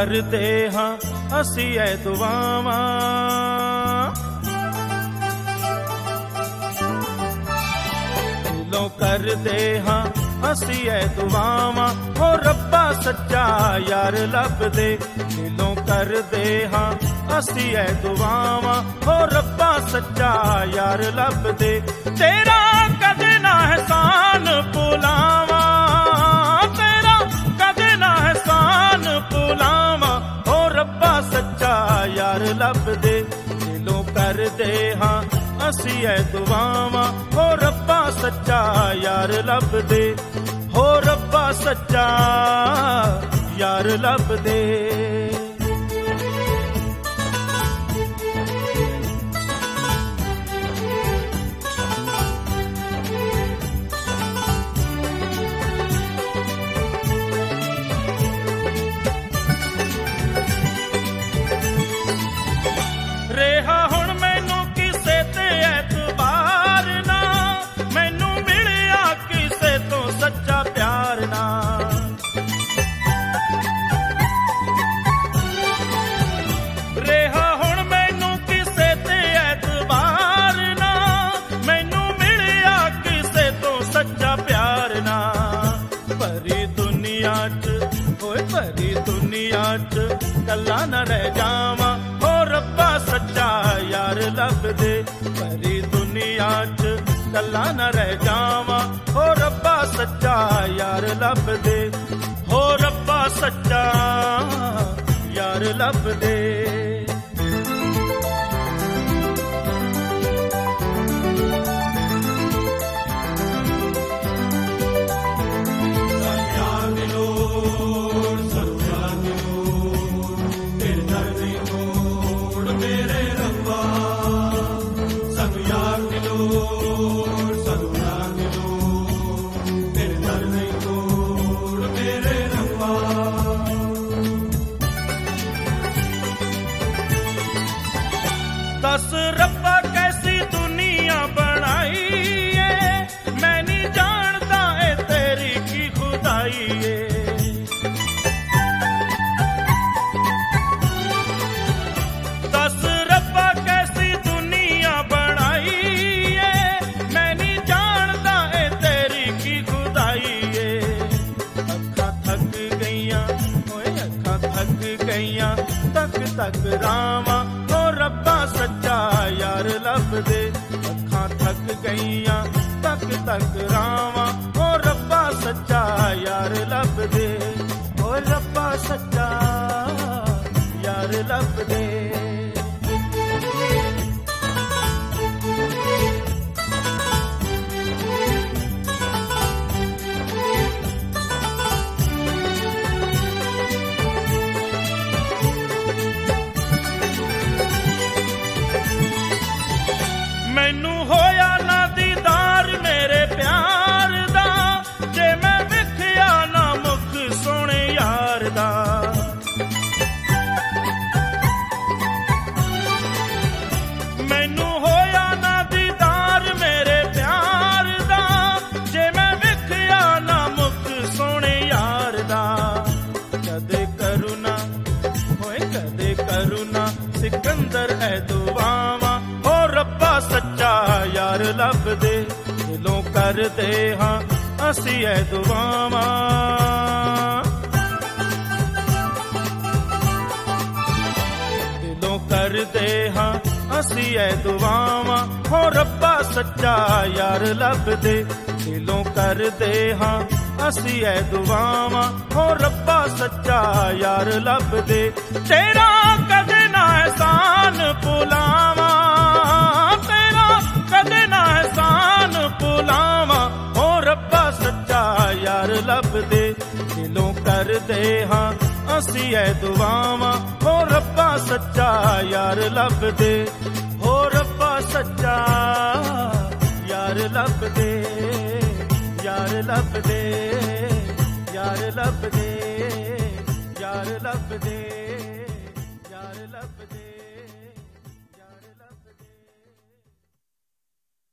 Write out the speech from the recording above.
ਕਰਦੇ ਹਾਂ ਅਸੀਂ ਐ ਦੁਆਵਾਂ, ਦਿਲੋਂ ਕਰਦੇ ਹਾਂ ਅਸੀਂ ਐ ਦੁਆਵਾਂ। ਹੋ ਰੱਬਾ ਸੱਚਾ ਯਾਰ ਲੱਭਦੇ, ਦਿਲੋਂ ਕਰਦੇ ਹਾਂ ਅਸੀਂ ਐ ਦੁਆਵਾਂ। ਹੋ ਰੱਬਾ ਸੱਚਾ ਯਾਰ ਲੱਭਦੇ, ਤੇਰਾ ਕਦੇ ਨਾ ਅਹਿਸਾਨ ਭੁਲਾਵਾਂ, ਤੇਰਾ ਕਦੇ ਨਾ ਅਹਿਸਾਨ ਭੁਲਾਵਾਂ। ਹੋ ਰੱਬਾ ਸੱਚਾ ਯਾਰ ਲੱਭਦੇ, ਦਿਲੋਂ ਕਰਦੇ ਹਾਂ ਅਸੀਂ ਐ ਦੁਆਵਾਂ। ਹੋ ਰੱਬਾ ਸੱਚਾ ਯਾਰ ਲੱਭਦੇ, ਹੋ ਰੱਬਾ ਸੱਚਾ ਯਾਰ ਲੱਭਦੇ। ਰਿਹਾ ਹੁਣ ਮੈਨੂੰ ਕਿਸੇ ਤੇ ਐਤਬਾਰ ਨਾ, ਮੈਨੂੰ ਮਿਲਿਆ ਕਿਸੇ ਤੋਂ ਸੱਚਾ ਪਿਆਰ ਨਾ। ਰਿਹਾ ਹੁਣ ਮੈਨੂੰ ਕਿਸੇ ਤੇ ਐਤਬਾਰ ਨਾ, ਮੈਨੂੰ ਮਿਲਿਆ ਕਿਸੇ ਤੋਂ ਸੱਚਾ ਪਿਆਰ ਨਾ। ਭਰੀ ਦੁਨੀਆ 'ਚ ਓਏ ਭਰੀ ਦੁਨੀਆ 'ਚ ਕੱਲਾ ਨਾ ਰਹਿ ਜਾਵਾਂ। ਹੋ ਰੱਬਾ ਸੱਚਾ ਯਾਰ ਲੱਭਦੇ, ਭਰੀ ਦੁਨੀਆ 'ਚ ਕੱਲਾ ਨਾ ਰਹਿ ਜਾਵਾਂ। ਹੋ ਰੱਬਾ ਸੱਚਾ ਯਾਰ ਲੱਭਦੇ, ਹੋ ਰੱਬਾ ਸੱਚਾ ਯਾਰ ਲੱਭਦੇ। दस रब्बा कैसी दुनिया बनाई है, मैं नहीं जानता है तेरी की खुदाई है। दस रब्बा कैसी दुनिया बनाई है, मैं नहीं जानता है तेरी की खुदाई है। अखा थक गईयां ओए अखा थक गईयां, तक तक रावां। हो रब्बा सच्चा यार लभदे, अखां थक गईयां तक तक रावां। हो रब्बा सच्चा यार लभदे, हो रब्बा सच्चा यार लभदे। मैनू होया ना दीदार मेरे प्यार दा, जे मैं विखया ना मुख सोने यार दा। मैनू होया ना दीदार मेरे प्यार दा, जे मैं विखया ना मुख सोने यार दा। कदे करुणा होए कदे करुणा सिकंदर ऐ दुआवां। हो रब्बा सच्चा यार लभदे, दिलों करदे हां असीं ऐ दुआवां। दिलों करदे हां असीं ऐ दुआवां। हो रब्बा सच्चा यार लभदे, दिलों करदे हां असीं ऐ दुआवां। हो रब्बा सच्चा यार लभदे, तेरा कदे ना एहसान भुलावां, तेरा कदे ना एहसान भुलावां। हो रब्बा सच्चा यार लभदे, दिलों करदे हां असीं ऐ दुआवां। हो रब्बा सच्चा यार लभदे, हो रब्बा सच्चा यार लभदे, यार लभदे, यार लभदे, यार लभदे।